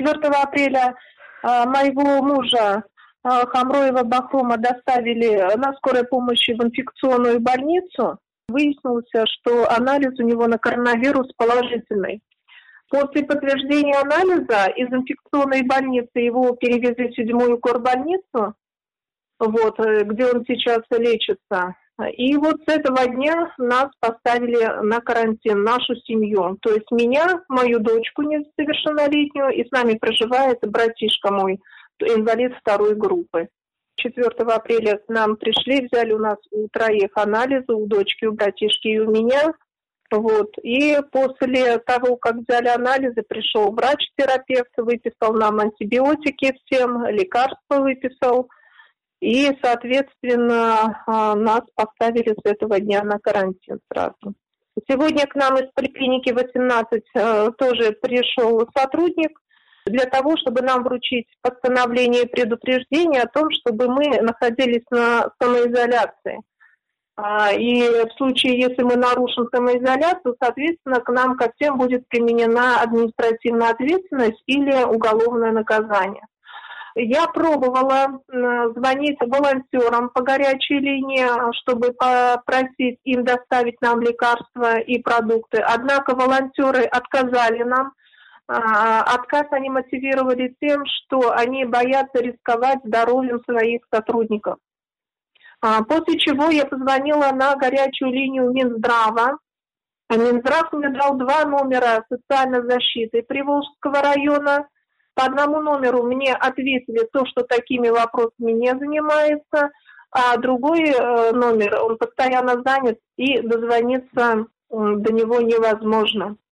4 апреля моего мужа Хамроева Бахрома доставили на скорой помощи в инфекционную больницу. Выяснилось, что анализ у него на коронавирус положительный. После подтверждения анализа из инфекционной больницы его перевезли в 7-ю горбольницу, где он сейчас лечится. И вот с этого дня нас поставили на карантин, нашу семью. То есть меня, мою дочку несовершеннолетнюю, и с нами проживает братишка мой, инвалид 2-й группы. 4 апреля к нам пришли, взяли у нас у 3 анализы, у дочки, у братишки и у меня. И после того, как взяли анализы, пришел врач-терапевт, выписал нам антибиотики всем, лекарства выписал. И, соответственно, нас поставили с этого дня на карантин сразу. Сегодня к нам из поликлиники 18 тоже пришел сотрудник для того, чтобы нам вручить постановление и предупреждение о том, чтобы мы находились на самоизоляции. И в случае, если мы нарушим самоизоляцию, соответственно, к нам ко всем будет применена административная ответственность или уголовное наказание. Я пробовала звонить волонтерам по горячей линии, чтобы попросить им доставить нам лекарства и продукты. Однако волонтеры отказали нам. Отказ они мотивировали тем, что они боятся рисковать здоровьем своих сотрудников. После чего я позвонила на горячую линию Минздрава. Минздрав мне дал 2 номера социальной защиты Приволжского района. По 1 номеру мне ответили то, что такими вопросами не занимается, а другой номер, он постоянно занят, и дозвониться до него невозможно.